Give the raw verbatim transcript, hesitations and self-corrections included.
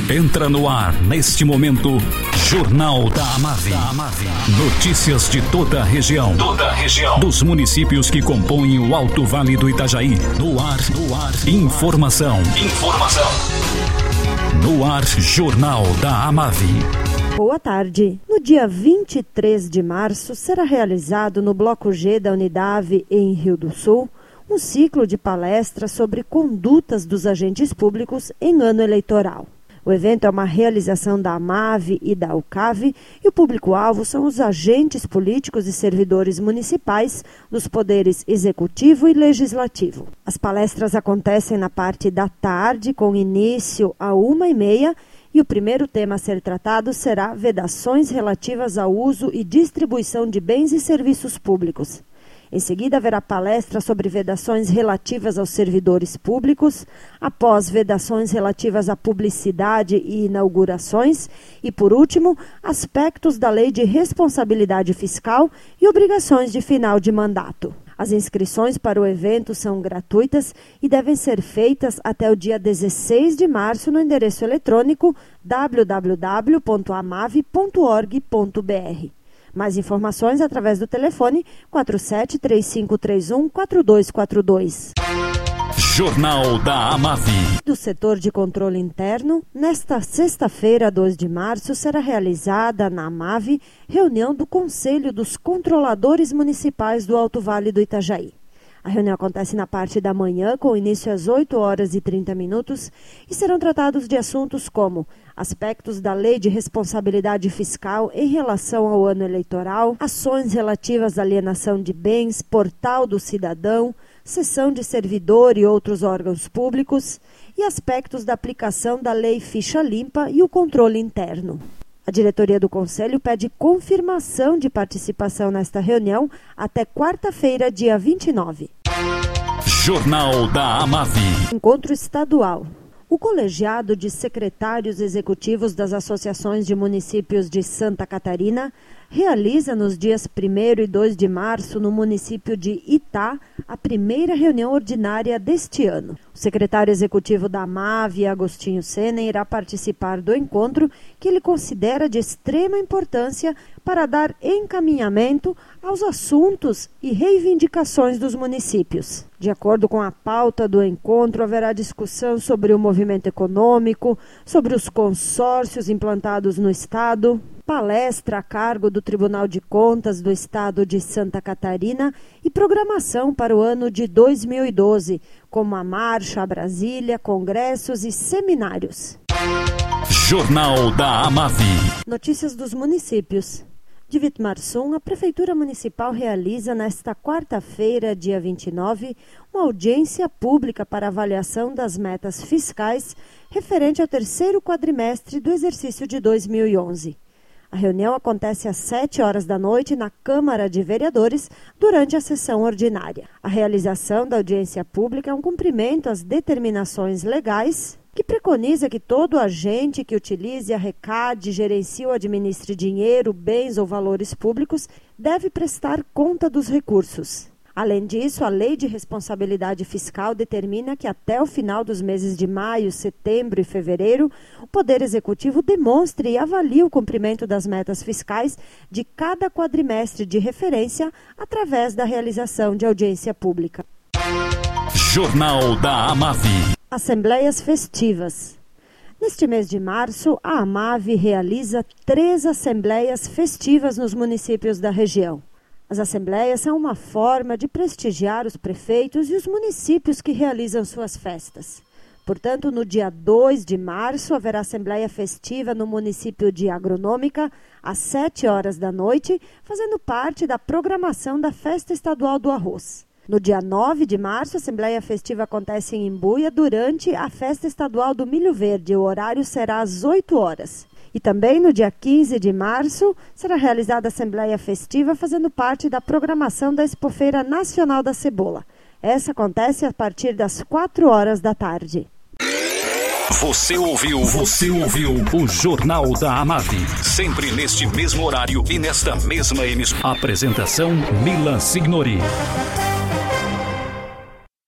Entra no ar, neste momento, Jornal da Amave. Notícias de toda a região. Toda a região. Dos municípios que compõem o Alto Vale do Itajaí. No ar, no ar. Informação. Informação. No ar, Jornal da Amave. Boa tarde. No dia vinte e três de março, será realizado no Bloco G da Unidade, em Rio do Sul, um ciclo de palestras sobre condutas dos agentes públicos em ano eleitoral. O evento é uma realização da Amave e da UCAV e o público-alvo são os agentes políticos e servidores municipais dos poderes executivo e legislativo. As palestras acontecem na parte da tarde, com início a uma e meia, e o primeiro tema a ser tratado será vedações relativas ao uso e distribuição de bens e serviços públicos. Em seguida, haverá palestra sobre vedações relativas aos servidores públicos, após vedações relativas à publicidade e inaugurações, e, por último, aspectos da Lei de Responsabilidade Fiscal e obrigações de final de mandato. As inscrições para o evento são gratuitas e devem ser feitas até o dia dezesseis de março no endereço eletrônico w w w ponto amave ponto org ponto b r. Mais informações através do telefone quatro sete três cinco três um quatro dois quatro dois. Jornal da Amave. Do setor de controle interno, nesta sexta-feira, dois de março, será realizada na Amave reunião do Conselho dos Controladores Municipais do Alto Vale do Itajaí. A reunião acontece na parte da manhã, com início às oito horas e trinta minutos, e serão tratados de assuntos como aspectos da Lei de Responsabilidade Fiscal em relação ao ano eleitoral, ações relativas à alienação de bens, portal do cidadão, sessão de servidor e outros órgãos públicos, e aspectos da aplicação da Lei Ficha Limpa e o controle interno. A diretoria do Conselho pede confirmação de participação nesta reunião até quarta-feira, dia vinte e nove. Jornal da Amave. Encontro estadual. O colegiado de secretários executivos das associações de municípios de Santa Catarina realiza nos dias primeiro e dois de março, no município de Itá, a primeira reunião ordinária deste ano. O secretário executivo da Amave, Agostinho Sena, irá participar do encontro, que ele considera de extrema importância para dar encaminhamento aos assuntos e reivindicações dos municípios. De acordo com a pauta do encontro, haverá discussão sobre o movimento econômico, sobre os consórcios implantados no Estado, palestra a cargo do Tribunal de Contas do Estado de Santa Catarina e programação para o ano de dois mil e doze, como a Marcha a Brasília, congressos e seminários. Jornal da Amave. Notícias dos municípios. De Vitimarsum, a Prefeitura Municipal realiza nesta quarta-feira, dia vinte e nove, uma audiência pública para avaliação das metas fiscais referente ao terceiro quadrimestre do exercício de dois mil e onze. A reunião acontece às sete horas da noite na Câmara de Vereadores durante a sessão ordinária. A realização da audiência pública é um cumprimento às determinações legais que preconiza que todo agente que utilize, arrecade, gerencie ou administre dinheiro, bens ou valores públicos deve prestar conta dos recursos. Além disso, a Lei de Responsabilidade Fiscal determina que até o final dos meses de maio, setembro e fevereiro, o Poder Executivo demonstre e avalie o cumprimento das metas fiscais de cada quadrimestre de referência através da realização de audiência pública. Jornal da Amave. Assembleias festivas. Neste mês de março, a Amave realiza três assembleias festivas nos municípios da região. As assembleias são uma forma de prestigiar os prefeitos e os municípios que realizam suas festas. Portanto, no dia dois de março, haverá assembleia festiva no município de Agronômica, às sete horas da noite, fazendo parte da programação da Festa Estadual do Arroz. No dia nove de março, a assembleia festiva acontece em Imbuia durante a Festa Estadual do Milho Verde. O horário será às oito horas. E também no dia quinze de março será realizada a Assembleia Festiva fazendo parte da programação da Expofeira Nacional da Cebola. Essa acontece a partir das quatro horas da tarde. Você ouviu, você ouviu o Jornal da Amave. Sempre neste mesmo horário e nesta mesma emissora. Apresentação Mila Signori.